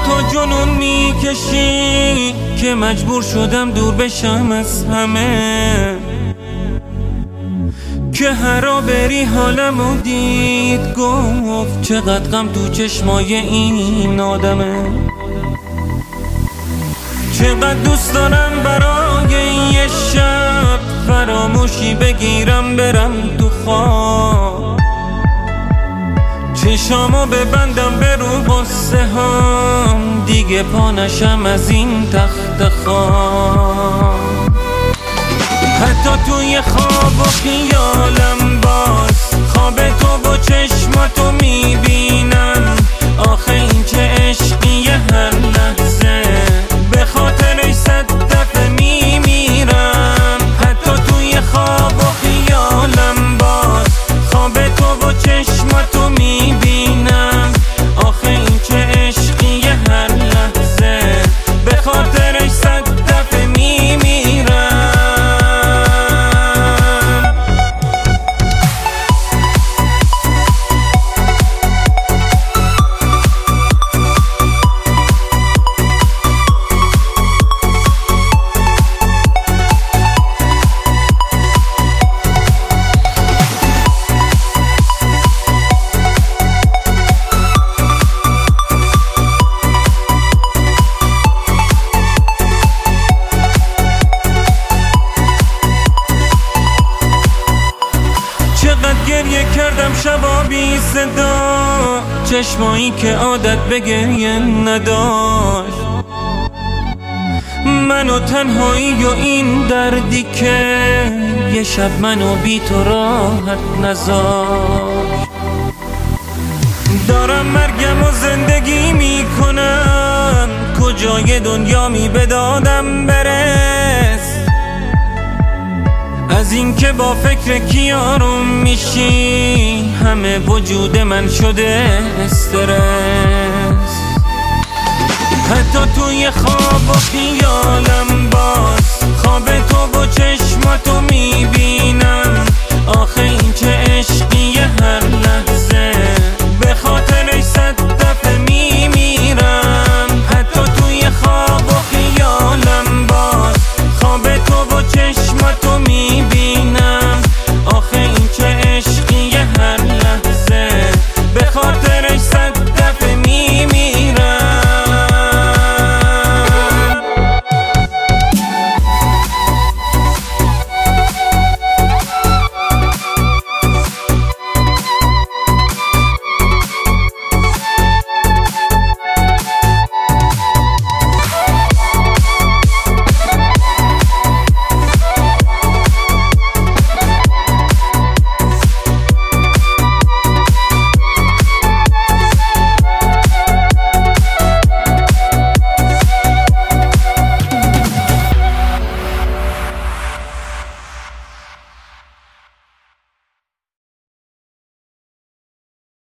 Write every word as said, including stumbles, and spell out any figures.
تو جنون میکشی که مجبور شدم دور بشم از همه، که هرا بری حالمو دید گفت چقدر غم تو چشمای این آدمه. چقدر دوست دارم برای یه شب فراموشی بگیرم برم تو خواب، چشامو ببندم به رو غصه هام، دیگه پا نشم از این تخت خواب. حتی توی خواب و خیالم باز خواب تو با چشماتو میبینم، آخه این چه عشقیه هر لحظه به خاطرش صد دفعه میمیرم. حتی توی خواب و خیالم باز خواب تو با چشماتو میبینم، آخه این چه عشقیه هر لحظه به خاطرش صد دفعه میمیرم. گریه کردم شبا بی صدا، چشمایی که عادت به گریه نداشت، منو تنهایی و این دردی که یه شب منو بی تو راحت نذاشت. دارم مرگم و زندگی میکنم، کجای دنیا می بدادم برس، از این که با فکر کیارم میشی همه وجود من شده استرس. حتی توی خواب و خیالم باز خواب تو با